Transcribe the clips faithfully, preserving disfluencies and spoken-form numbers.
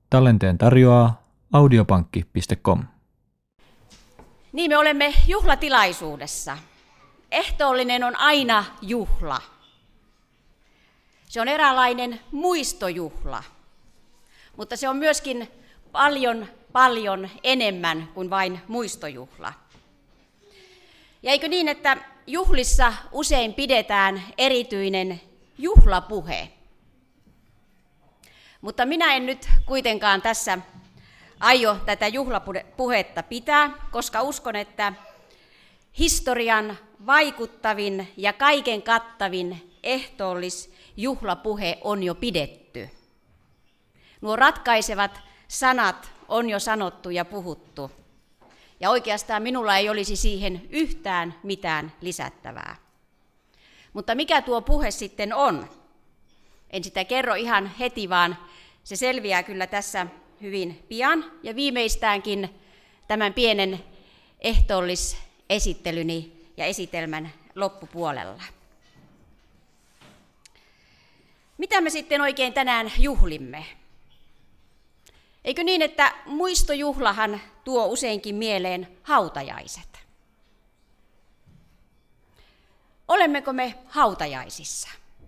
Tallenteen tarjoaa audiopankki piste com. Niin, me olemme juhlatilaisuudessa. Ehtoollinen on aina juhla. Se on eräänlainen muistojuhla, mutta se on myöskin paljon, paljon enemmän kuin vain muistojuhla. Ja eikö niin, että juhlissa usein pidetään erityinen juhlapuhe? Mutta minä en nyt kuitenkaan tässä aio tätä juhlapuhetta pitää, koska uskon, että historian vaikuttavin ja kaiken kattavin ehtoollisjuhlapuhe on jo pidetty. Nuo ratkaisevat sanat on jo sanottu ja puhuttu. Ja oikeastaan minulla ei olisi siihen yhtään mitään lisättävää. Mutta mikä tuo puhe sitten on? En sitä kerro ihan heti, vaan se selviää kyllä tässä hyvin pian. Ja viimeistäänkin tämän pienen ehtoollisesittelyni ja esitelmän loppupuolella. Mitä me sitten oikein tänään juhlimme? Eikö niin, että muistojuhlahan tuo useinkin mieleen hautajaiset? Olemmeko me hautajaisissa?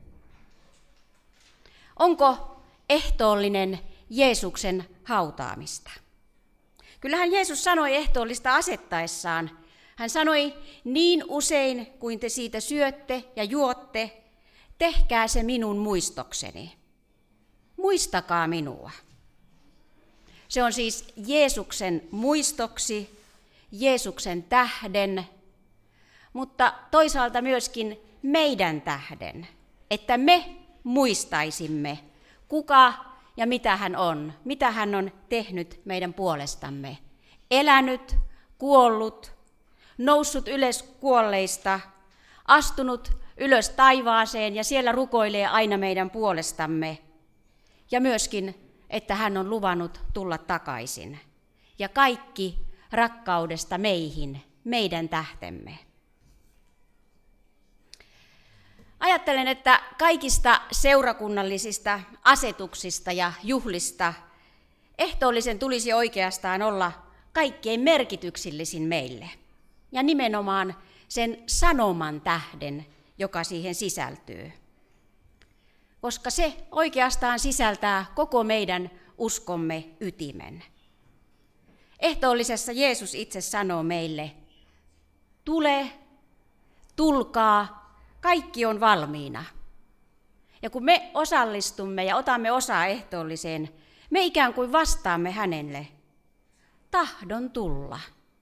Onko ehtoollinen Jeesuksen hautaamista? Kyllähän Jeesus sanoi ehtoollista asettaessaan. Hän sanoi, niin usein kuin te siitä syötte ja juotte, tehkää se minun muistokseni. Muistakaa minua. Se on siis Jeesuksen muistoksi, Jeesuksen tähden, mutta toisaalta myöskin meidän tähden, että me muistaisimme, kuka ja mitä hän on, mitä hän on tehnyt meidän puolestamme. Elänyt, kuollut, noussut ylös kuolleista, astunut ylös taivaaseen ja siellä rukoilee aina meidän puolestamme. Ja myöskin, että hän on luvannut tulla takaisin. Ja kaikki rakkaudesta meihin, meidän tähtemme. Ajattelen, että kaikista seurakunnallisista asetuksista ja juhlista ehtoollisen tulisi oikeastaan olla kaikkein merkityksellisin meille. Ja nimenomaan sen sanoman tähden, joka siihen sisältyy. Koska se oikeastaan sisältää koko meidän uskomme ytimen. Ehtoollisessa Jeesus itse sanoo meille, tule, tulkaa, kaikki on valmiina. Ja kun me osallistumme ja otamme osaa ehtoolliseen, me ikään kuin vastaamme hänelle, tahdon tulla.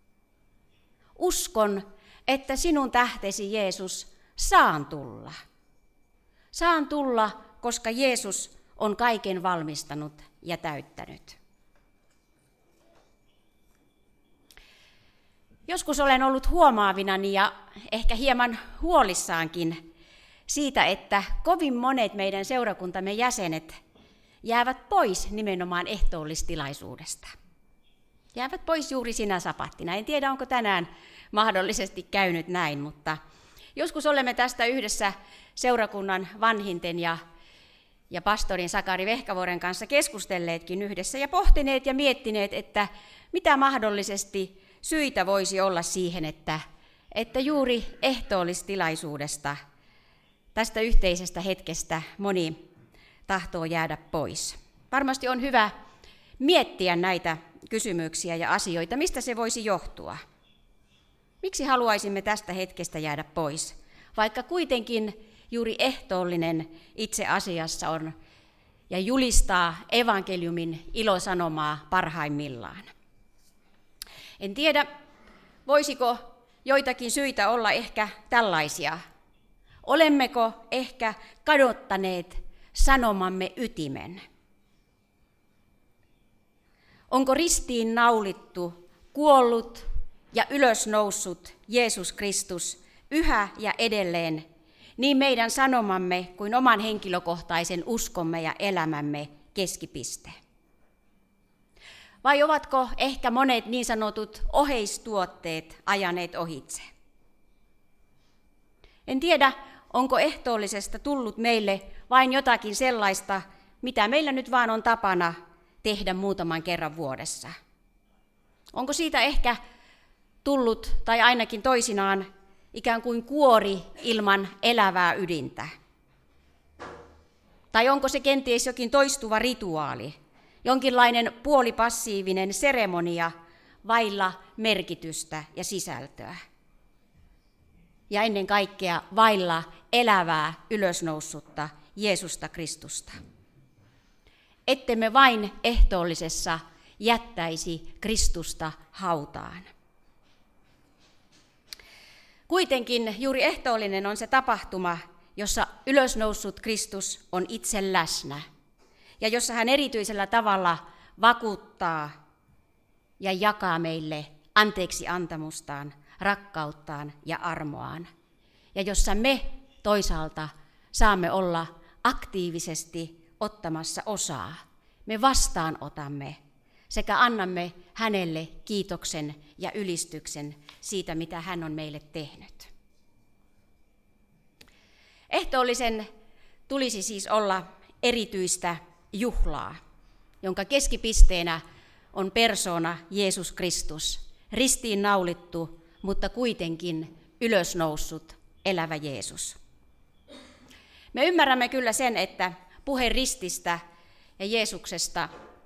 Uskon, että sinun tähtesi Jeesus saan tulla. Saan tulla, koska Jeesus on kaiken valmistanut ja täyttänyt. Joskus olen ollut huomaavinani ja ehkä hieman huolissaankin siitä, että kovin monet meidän seurakuntamme jäsenet jäävät pois nimenomaan ehtoollistilaisuudesta. Jäävät pois juuri sinä sapattina. En tiedä, onko tänään mahdollisesti käynyt näin, mutta joskus olemme tästä yhdessä seurakunnan vanhinten ja, ja pastorin Sakari Vehkavuoren kanssa keskustelleetkin yhdessä ja pohtineet ja miettineet, että mitä mahdollisesti syitä voisi olla siihen, että, että juuri ehtoollistilaisuudesta, tästä yhteisestä hetkestä moni tahtoo jäädä pois. Varmasti on hyvä miettiä näitä kysymyksiä ja asioita, mistä se voisi johtua. Miksi haluaisimme tästä hetkestä jäädä pois, vaikka kuitenkin juuri ehtoollinen itse asiassa on ja julistaa evankeliumin ilosanomaa parhaimmillaan. En tiedä, voisiko joitakin syitä olla ehkä tällaisia. Olemmeko ehkä kadottaneet sanomamme ytimen? Onko ristiin naulittu, kuollut ja ylösnoussut Jeesus Kristus yhä ja edelleen niin meidän sanomamme kuin oman henkilökohtaisen uskomme ja elämämme keskipiste? Vai ovatko ehkä monet niin sanotut oheistuotteet ajaneet ohitse? En tiedä, onko ehtoollisesta tullut meille vain jotakin sellaista, mitä meillä nyt vaan on tapana tehdä muutaman kerran vuodessa? Onko siitä ehkä tullut, tai ainakin toisinaan, ikään kuin kuori ilman elävää ydintä? Tai onko se kenties jokin toistuva rituaali, jonkinlainen puolipassiivinen seremonia vailla merkitystä ja sisältöä? Ja ennen kaikkea vailla elävää ylösnoussutta Jeesusta Kristusta. Ettemme vain ehtoollisessa jättäisi Kristusta hautaan. Kuitenkin juuri ehtoollinen on se tapahtuma, jossa ylösnoussut Kristus on itse läsnä ja jossa hän erityisellä tavalla vakuuttaa ja jakaa meille anteeksi antamustaan, rakkauttaan ja armoaan, ja jossa me toisaalta saamme olla aktiivisesti ottamassa osaa. Me vastaanotamme sekä annamme hänelle kiitoksen ja ylistyksen siitä, mitä hän on meille tehnyt. Ehtoollisen tulisi siis olla erityistä juhlaa, jonka keskipisteenä on persoona Jeesus Kristus, ristiin naulittu, mutta kuitenkin ylösnoussut elävä Jeesus. Me ymmärrämme kyllä sen, että puhe rististä ja Jeesuksesta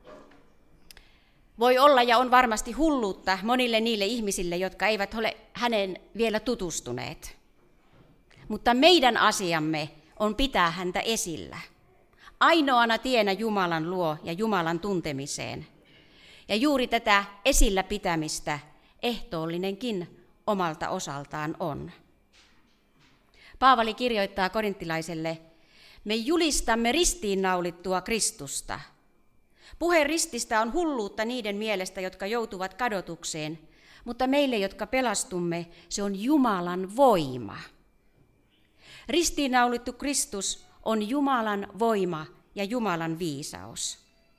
voi olla ja on varmasti hulluutta monille niille ihmisille, jotka eivät ole häneen vielä tutustuneet. Mutta meidän asiamme on pitää häntä esillä, ainoana tienä Jumalan luo ja Jumalan tuntemiseen. Ja juuri tätä esillä pitämistä ehtoollinenkin omalta osaltaan on. Paavali kirjoittaa korinttilaiselle, me julistamme ristiinnaulittua Kristusta. Puhe rististä on hulluutta niiden mielestä, jotka joutuvat kadotukseen, mutta meille, jotka pelastumme, se on Jumalan voima. Ristiinnaulittu Kristus on Jumalan voima ja Jumalan viisaus.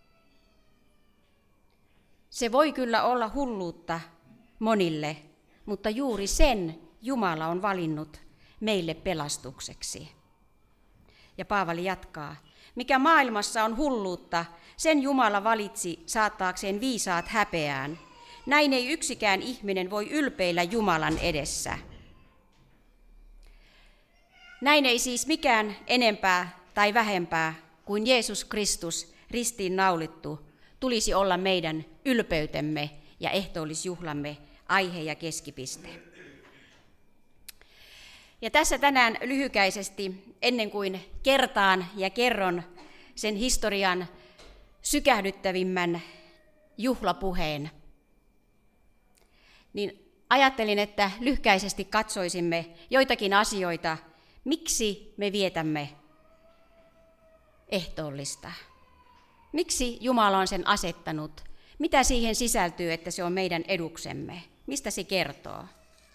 Se voi kyllä olla hulluutta monille, mutta juuri sen Jumala on valinnut meille pelastukseksi. Ja Paavali jatkaa, mikä maailmassa on hulluutta, sen Jumala valitsi saattaakseen viisaat häpeään. Näin ei yksikään ihminen voi ylpeillä Jumalan edessä. Näin ei siis mikään enempää tai vähempää kuin Jeesus Kristus ristiin naulittu tulisi olla meidän ylpeytemme ja ehtoollisjuhlamme aihe ja keskipiste. Ja tässä tänään lyhykäisesti, ennen kuin kertaan ja kerron sen historian sykähdyttävimmän juhlapuheen, niin ajattelin, että lyhkäisesti katsoisimme joitakin asioita, miksi me vietämme ehtoollista. Miksi Jumala on sen asettanut? Mitä siihen sisältyy, että se on meidän eduksemme? Mistä se kertoo?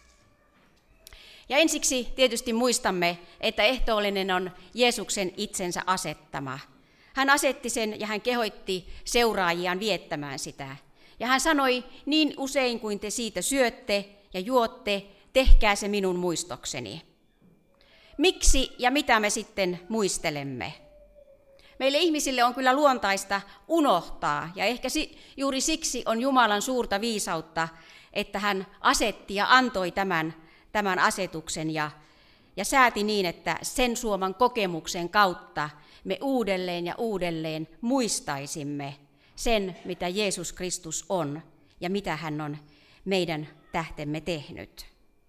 Ja ensiksi tietysti muistamme, että ehtoollinen on Jeesuksen itsensä asettama. Hän asetti sen ja hän kehoitti seuraajiaan viettämään sitä. Ja hän sanoi, niin usein kuin te siitä syötte ja juotte, tehkää se minun muistokseni. Miksi ja mitä me sitten muistelemme? Meille ihmisille on kyllä luontaista unohtaa, ja ehkä juuri siksi on Jumalan suurta viisautta, että hän asetti ja antoi tämän, tämän asetuksen ja, ja sääti niin, että sen suoman kokemuksen kautta me uudelleen ja uudelleen muistaisimme sen, mitä Jeesus Kristus on ja mitä hän on meidän tähtemme tehnyt.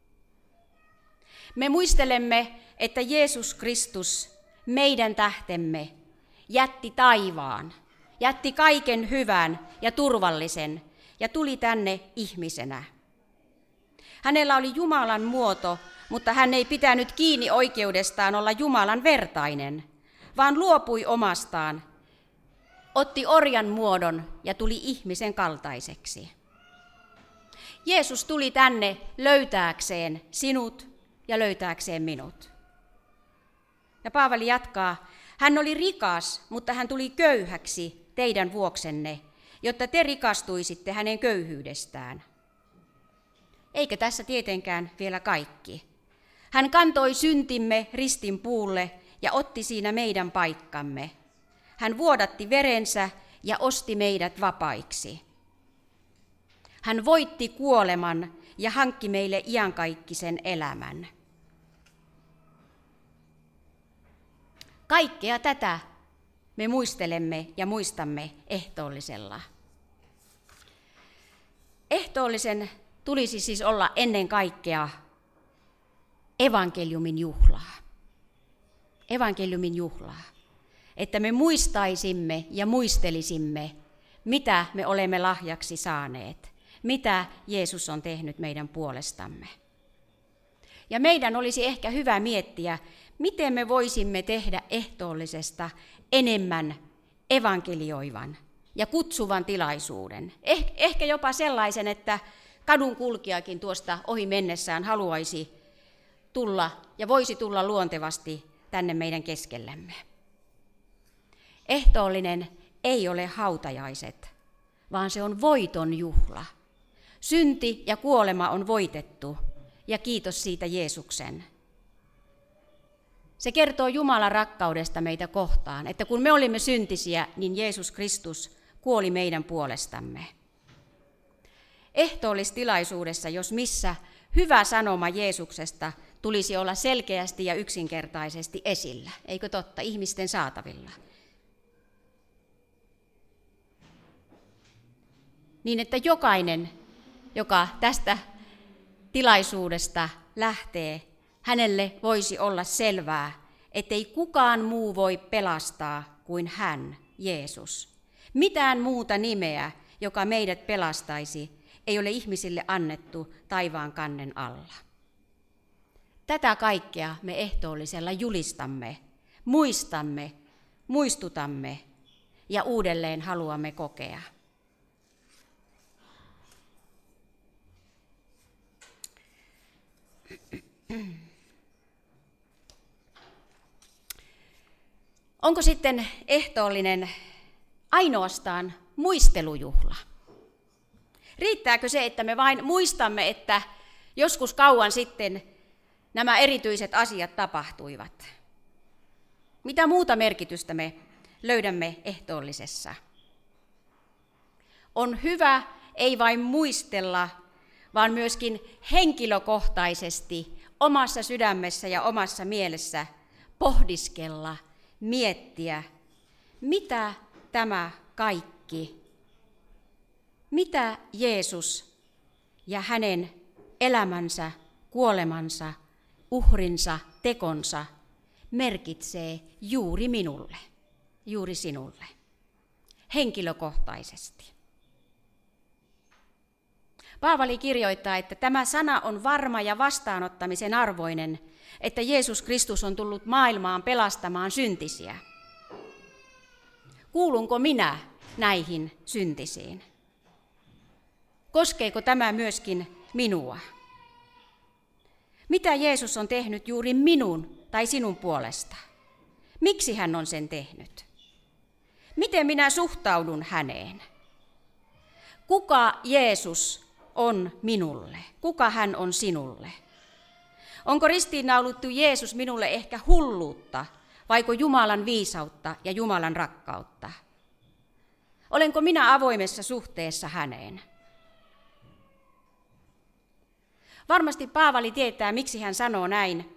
Me muistelemme, että Jeesus Kristus, meidän tähtemme, jätti taivaan, jätti kaiken hyvän ja turvallisen ja tuli tänne ihmisenä. Hänellä oli Jumalan muoto, mutta hän ei pitänyt kiinni oikeudestaan olla Jumalan vertainen, vaan luopui omastaan, otti orjan muodon ja tuli ihmisen kaltaiseksi. Jeesus tuli tänne löytääkseen sinut ja löytääkseen minut. Ja Paavali jatkaa, hän oli rikas, mutta hän tuli köyhäksi teidän vuoksenne, jotta te rikastuisitte hänen köyhyydestään. Eikä tässä tietenkään vielä kaikki. Hän kantoi syntimme ristin puulle ja otti siinä meidän paikkamme. Hän vuodatti verensä ja osti meidät vapaiksi. Hän voitti kuoleman ja hankki meille iankaikkisen elämän. Kaikkea tätä me muistelemme ja muistamme ehtoollisella. Ehtoollisen tulisi siis olla ennen kaikkea evankeliumin juhlaa. Evankeliumin juhlaa. Että me muistaisimme ja muistelisimme, mitä me olemme lahjaksi saaneet, mitä Jeesus on tehnyt meidän puolestamme. Ja meidän olisi ehkä hyvä miettiä, miten me voisimme tehdä ehtoollisesta enemmän evankelioivan ja kutsuvan tilaisuuden. Eh, ehkä jopa sellaisen, että kadun kulkijakin tuosta ohi mennessään haluaisi tulla ja voisi tulla luontevasti tänne meidän keskellämme. Ehtoollinen ei ole hautajaiset, vaan se on voiton juhla. Synti ja kuolema on voitettu, ja kiitos siitä Jeesuksen. Se kertoo Jumalan rakkaudesta meitä kohtaan, että kun me olimme syntisiä, niin Jeesus Kristus kuoli meidän puolestamme. Ehtoollistilaisuudessa, jos missä, hyvä sanoma Jeesuksesta tulisi olla selkeästi ja yksinkertaisesti esillä, eikö totta, ihmisten saatavilla. Niin että jokainen, joka tästä tilaisuudesta lähtee, hänelle voisi olla selvää, ettei kukaan muu voi pelastaa kuin hän, Jeesus. Mitään muuta nimeä, joka meidät pelastaisi, ei ole ihmisille annettu taivaan kannen alla. Tätä kaikkea me ehtoollisella julistamme, muistamme, muistutamme ja uudelleen haluamme kokea. Onko sitten ehtoollinen ainoastaan muistelujuhla? Riittääkö se, että me vain muistamme, että joskus kauan sitten nämä erityiset asiat tapahtuivat? Mitä muuta merkitystä me löydämme ehtoollisessa? On hyvä ei vain muistella, vaan myöskin henkilökohtaisesti omassa sydämessä ja omassa mielessä pohdiskella, miettiä, mitä tämä kaikki, mitä Jeesus ja hänen elämänsä, kuolemansa, uhrinsa, tekonsa merkitsee juuri minulle, juuri sinulle, henkilökohtaisesti. Paavali kirjoittaa, että tämä sana on varma ja vastaanottamisen arvoinen, että Jeesus Kristus on tullut maailmaan pelastamaan syntisiä. Kuulunko minä näihin syntisiin? Koskeeko tämä myöskin minua? Mitä Jeesus on tehnyt juuri minun tai sinun puolesta? Miksi hän on sen tehnyt? Miten minä suhtaudun häneen? Kuka Jeesus on minulle? Kuka hän on sinulle? Onko ristiinnaulittu Jeesus minulle ehkä hulluutta, vaiko Jumalan viisautta ja Jumalan rakkautta? Olenko minä avoimessa suhteessa häneen? Varmasti Paavali tietää, miksi hän sanoo näin.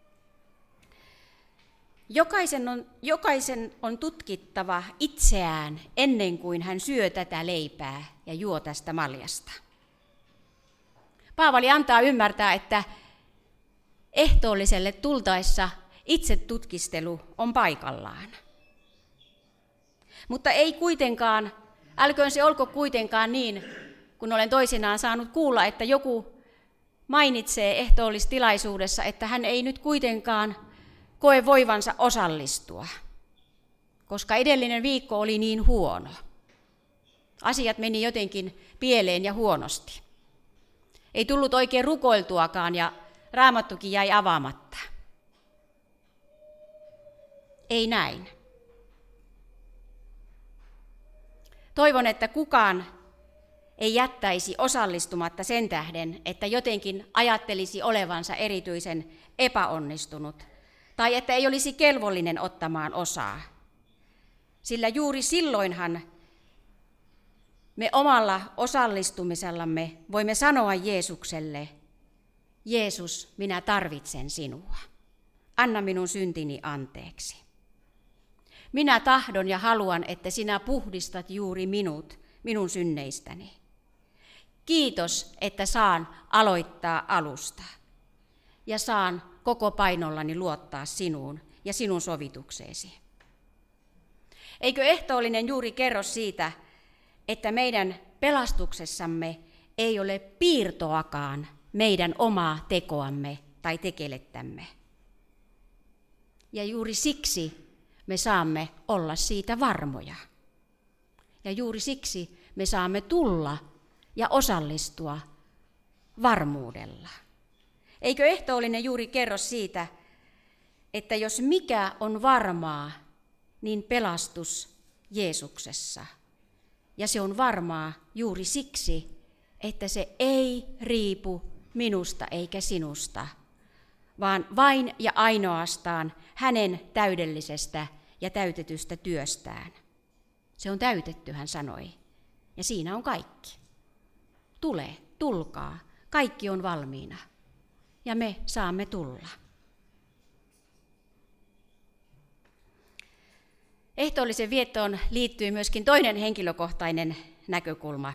Jokaisen on, jokaisen on tutkittava itseään ennen kuin hän syö tätä leipää ja juo tästä maljasta. Paavali antaa ymmärtää, että ehtoolliselle tultaessa itsetutkistelu on paikallaan. Mutta ei kuitenkaan, älköön se olko kuitenkaan niin, kun olen toisinaan saanut kuulla, että joku mainitsee ehtoollistilaisuudessa, että hän ei nyt kuitenkaan koe voivansa osallistua, koska edellinen viikko oli niin huono. Asiat meni jotenkin pieleen ja huonosti. Ei tullut oikein rukoiltuakaan ja Raamattukin jäi avaamatta. Ei näin. Toivon, että kukaan ei jättäisi osallistumatta sen tähden, että jotenkin ajattelisi olevansa erityisen epäonnistunut tai että ei olisi kelvollinen ottamaan osaa. Sillä juuri silloinhan Me omalla osallistumisellamme voimme sanoa Jeesukselle, Jeesus, minä tarvitsen sinua. Anna minun syntini anteeksi. Minä tahdon ja haluan, että sinä puhdistat juuri minut, minun synneistäni. Kiitos, että saan aloittaa alusta ja saan koko painollani luottaa sinuun ja sinun sovitukseesi. Eikö ehtoollinen juuri kerro siitä, että meidän pelastuksessamme ei ole piirtoakaan meidän omaa tekoamme tai tekelettämme. Ja juuri siksi me saamme olla siitä varmoja. Ja juuri siksi me saamme tulla ja osallistua varmuudella. Eikö ehtoollinen juuri kerro siitä, että jos mikä on varmaa, niin pelastus Jeesuksessa. Ja se on varmaa juuri siksi, että se ei riipu minusta eikä sinusta, vaan vain ja ainoastaan hänen täydellisestä ja täytetystä työstään. Se on täytetty, hän sanoi, ja siinä on kaikki. Tule, tulkaa, kaikki on valmiina, ja me saamme tulla. Ehtoollisen viettoon liittyy myöskin toinen henkilökohtainen näkökulma.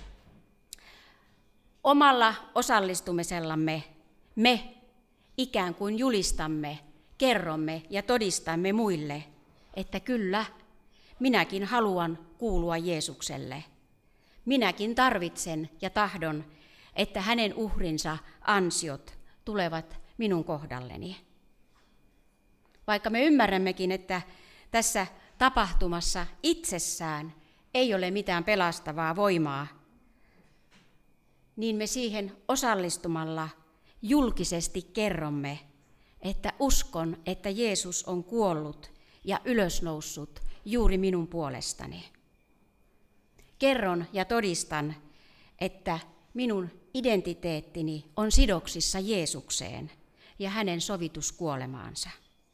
Omalla osallistumisellamme me ikään kuin julistamme, kerromme ja todistamme muille, että kyllä, minäkin haluan kuulua Jeesukselle. Minäkin tarvitsen ja tahdon, että hänen uhrinsa ansiot tulevat minun kohdalleni. Vaikka me ymmärrämmekin, että tässä tapahtumassa itsessään ei ole mitään pelastavaa voimaa, niin me siihen osallistumalla julkisesti kerromme, että uskon, että Jeesus on kuollut ja ylösnoussut juuri minun puolestani. Kerron ja todistan, että minun identiteettini on sidoksissa Jeesukseen ja hänen sovituskuolemaansa.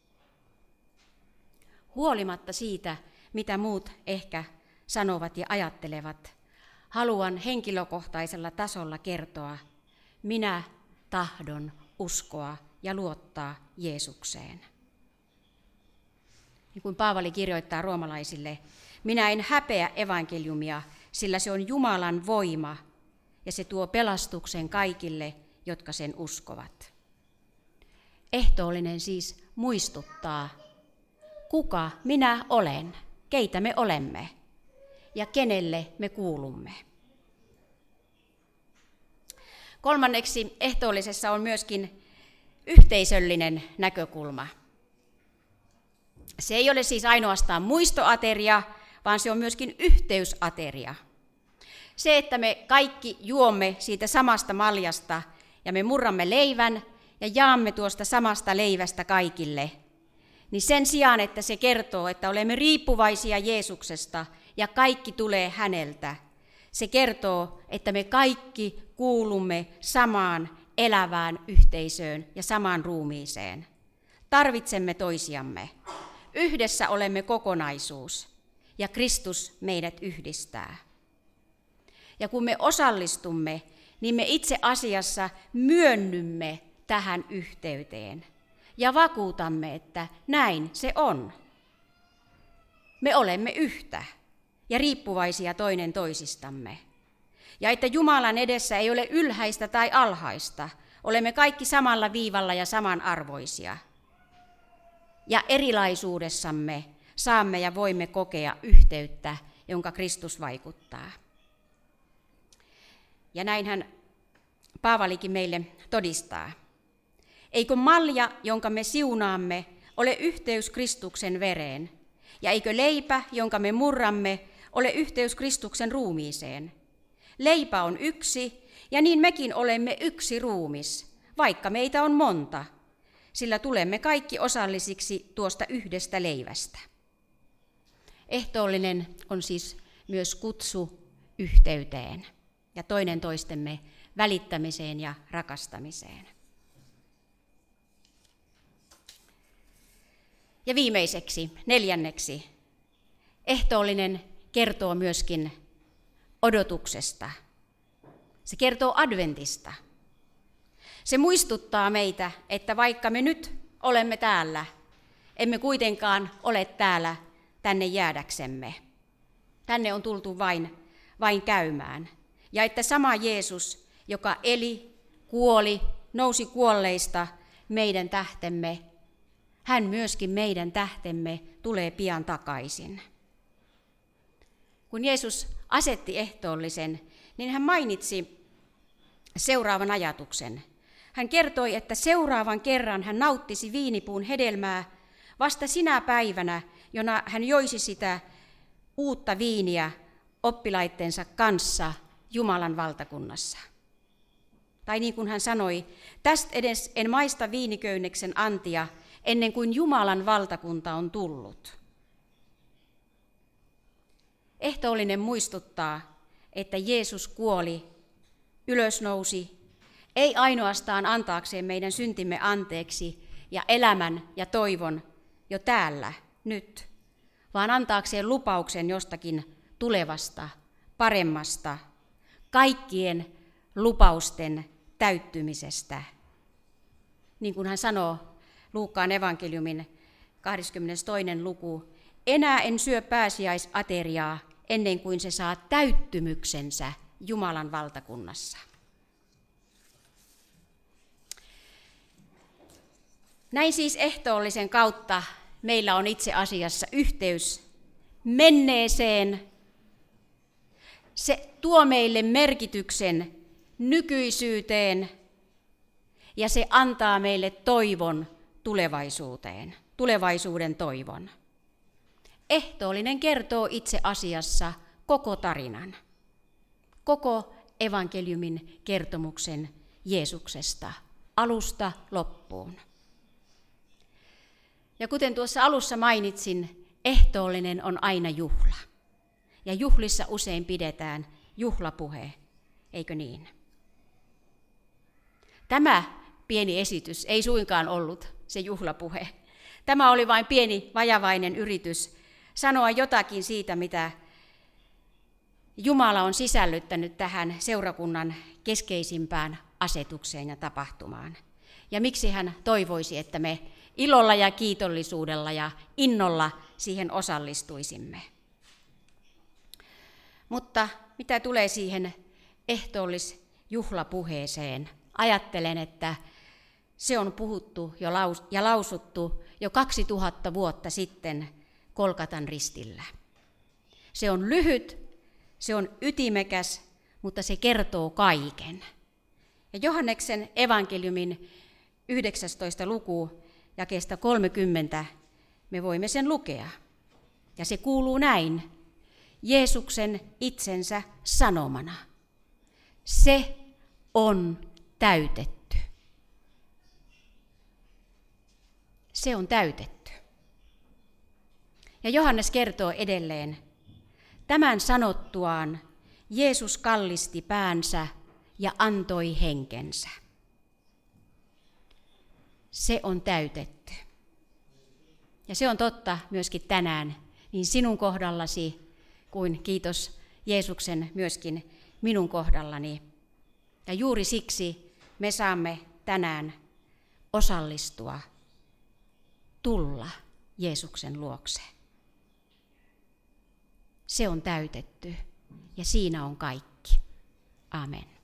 Huolimatta siitä, mitä muut ehkä sanovat ja ajattelevat, haluan henkilökohtaisella tasolla kertoa, minä tahdon uskoa ja luottaa Jeesukseen. Niin kuin Paavali kirjoittaa roomalaisille, minä en häpeä evankeliumia, sillä se on Jumalan voima ja se tuo pelastuksen kaikille, jotka sen uskovat. Ehtoollinen siis muistuttaa, kuka minä olen, keitä me olemme ja kenelle me kuulumme. Kolmanneksi ehtoollisessa on myöskin yhteisöllinen näkökulma. Se ei ole siis ainoastaan muistoateria, vaan se on myöskin yhteysateria. Se, että me kaikki juomme siitä samasta maljasta ja me murramme leivän ja jaamme tuosta samasta leivästä kaikille, niin sen sijaan, että se kertoo, että olemme riippuvaisia Jeesuksesta ja kaikki tulee häneltä, se kertoo, että me kaikki kuulumme samaan elävään yhteisöön ja samaan ruumiiseen. Tarvitsemme toisiamme. Yhdessä olemme kokonaisuus ja Kristus meidät yhdistää. Ja kun me osallistumme, niin me itse asiassa myönnymme tähän yhteyteen ja vakuutamme, että näin se on. Me olemme yhtä ja riippuvaisia toinen toisistamme. Ja että Jumalan edessä ei ole ylhäistä tai alhaista, olemme kaikki samalla viivalla ja samanarvoisia. Ja erilaisuudessamme saamme ja voimme kokea yhteyttä, jonka Kristus vaikuttaa. Ja näinhän Paavalikin meille todistaa. Eikö malja, jonka me siunaamme, ole yhteys Kristuksen vereen? Ja eikö leipä, jonka me murramme, ole yhteys Kristuksen ruumiiseen? Leipä on yksi, ja niin mekin olemme yksi ruumis, vaikka meitä on monta, sillä tulemme kaikki osallisiksi tuosta yhdestä leivästä. Ehtoollinen on siis myös kutsu yhteyteen ja toinen toistemme välittämiseen ja rakastamiseen. Ja viimeiseksi, neljänneksi, ehtoollinen kertoo myöskin odotuksesta. Se kertoo adventista. Se muistuttaa meitä, että vaikka me nyt olemme täällä, emme kuitenkaan ole täällä tänne jäädäksemme. Tänne on tultu vain, vain käymään. Ja että sama Jeesus, joka eli, kuoli, nousi kuolleista meidän tähtemme, hän myöskin meidän tähtemme tulee pian takaisin. Kun Jeesus asetti ehtoollisen, niin hän mainitsi seuraavan ajatuksen. Hän kertoi, että seuraavan kerran hän nauttisi viinipuun hedelmää vasta sinä päivänä, jona hän joisi sitä uutta viiniä oppilaittensa kanssa Jumalan valtakunnassa. Tai niin kuin hän sanoi, tästä edes en maista viiniköynneksen antia ennen kuin Jumalan valtakunta on tullut. Ehtoollinen muistuttaa, että Jeesus kuoli, ylösnousi, ei ainoastaan antaakseen meidän syntimme anteeksi ja elämän ja toivon jo täällä, nyt, vaan antaakseen lupauksen jostakin tulevasta, paremmasta, kaikkien lupausten täyttymisestä. Niin kuin hän sanoo Luukkaan evankeliumin kahdeskymmenestoinen luku, enää en syö pääsiäisateriaa ennen kuin se saa täyttymyksensä Jumalan valtakunnassa. Näin siis ehtoollisen kautta meillä on itse asiassa yhteys menneeseen. Se tuo meille merkityksen nykyisyyteen ja se antaa meille toivon tulevaisuuteen, tulevaisuuden toivon. Ehtoollinen kertoo itse asiassa koko tarinan, koko evankeliumin kertomuksen Jeesuksesta alusta loppuun. Ja kuten tuossa alussa mainitsin, ehtoollinen on aina juhla. Ja juhlissa usein pidetään juhlapuhe, eikö niin? Tämä pieni esitys ei suinkaan ollut se juhlapuhe. Tämä oli vain pieni vajavainen yritys sanoa jotakin siitä, mitä Jumala on sisällyttänyt tähän seurakunnan keskeisimpään asetukseen ja tapahtumaan. Ja miksi hän toivoisi, että me ilolla ja kiitollisuudella ja innolla siihen osallistuisimme. Mutta mitä tulee siihen ehtoollisjuhlapuheeseen, ajattelen, että se on puhuttu jo laus- ja lausuttu jo kaksituhatta vuotta sitten Golgatan ristillä. Se on lyhyt, se on ytimekäs, mutta se kertoo kaiken. Ja Johanneksen evankeliumin yhdeksästoista luku jakeesta kolmekymmentä me voimme sen lukea. Ja se kuuluu näin, Jeesuksen itsensä sanomana. Se on täytetty. Se on täytetty. Ja Johannes kertoo edelleen, tämän sanottuaan Jeesus kallisti päänsä ja antoi henkensä. Se on täytetty. Ja se on totta myöskin tänään, niin sinun kohdallasi kuin kiitos Jeesuksen myöskin minun kohdallani. Ja juuri siksi me saamme tänään osallistua, tulla Jeesuksen luokse. Se on täytetty ja siinä on kaikki. Amen.